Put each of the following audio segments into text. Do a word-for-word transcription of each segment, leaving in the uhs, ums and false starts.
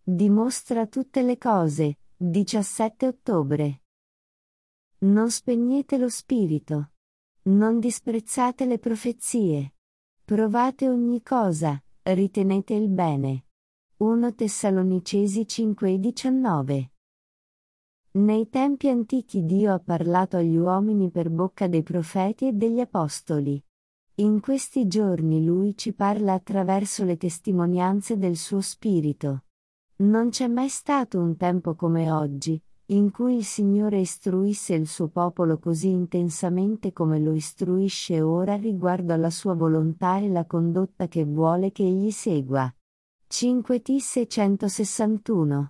Dimostra tutte le cose, diciassette ottobre. Non spegnete lo spirito. Non disprezzate le profezie. Provate ogni cosa, ritenete il bene. primo Tessalonicesi cinque e diciannove. Nei tempi antichi Dio ha parlato agli uomini per bocca dei profeti e degli apostoli. In questi giorni Lui ci parla attraverso le testimonianze del suo Spirito. Non c'è mai stato un tempo come oggi, in cui il Signore istruisse il suo popolo così intensamente come lo istruisce ora riguardo alla sua volontà e la condotta che vuole che egli segua. cinque T seicentosessantuno.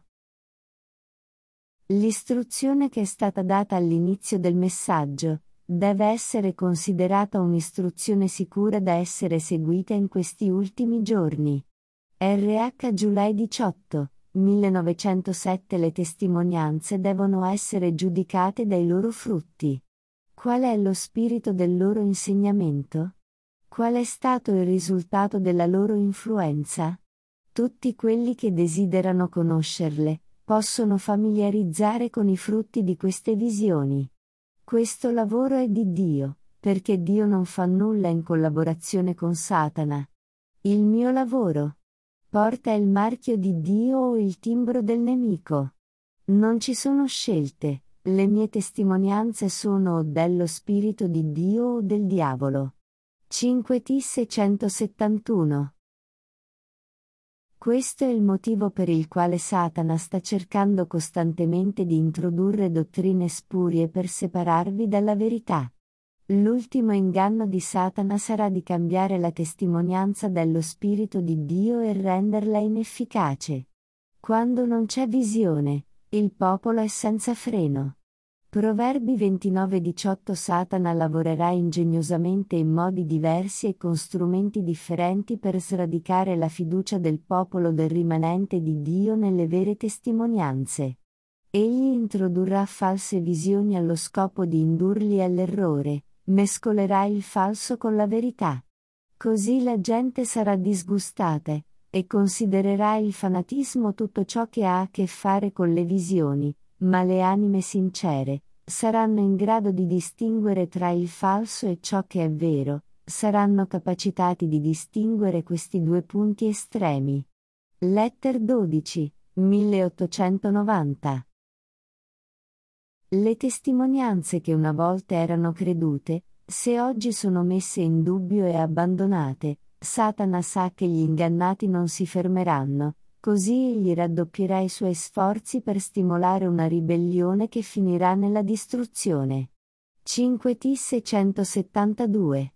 L'istruzione che è stata data all'inizio del messaggio deve essere considerata un'istruzione sicura da essere seguita in questi ultimi giorni. R H July diciotto, millenovecentosette. Le testimonianze devono essere giudicate dai loro frutti. Qual è lo spirito del loro insegnamento? Qual è stato il risultato della loro influenza? Tutti quelli che desiderano conoscerle possono familiarizzare con i frutti di queste visioni. Questo lavoro è di Dio, perché Dio non fa nulla in collaborazione con Satana. Il mio lavoro porta il marchio di Dio o il timbro del nemico. Non ci sono scelte, le mie testimonianze sono o dello Spirito di Dio o del diavolo. cinque T seicentosettantuno. Questo è il motivo per il quale Satana sta cercando costantemente di introdurre dottrine spurie per separarvi dalla verità. L'ultimo inganno di Satana sarà di cambiare la testimonianza dello Spirito di Dio e renderla inefficace. Quando non c'è visione, il popolo è senza freno. Proverbi ventinove diciotto. Satana lavorerà ingegnosamente in modi diversi e con strumenti differenti per sradicare la fiducia del popolo del rimanente di Dio nelle vere testimonianze. Egli introdurrà false visioni allo scopo di indurli all'errore, mescolerà il falso con la verità. Così la gente sarà disgustata, e considererà il fanatismo tutto ciò che ha a che fare con le visioni, ma le anime sincere saranno in grado di distinguere tra il falso e ciò che è vero, saranno capacitati di distinguere questi due punti estremi. Letter dodici, milleottocentonovanta. Le testimonianze che una volta erano credute, se oggi sono messe in dubbio e abbandonate, Satana sa che gli ingannati non si fermeranno, così egli raddoppierà i suoi sforzi per stimolare una ribellione che finirà nella distruzione. cinque T seicentosettantadue.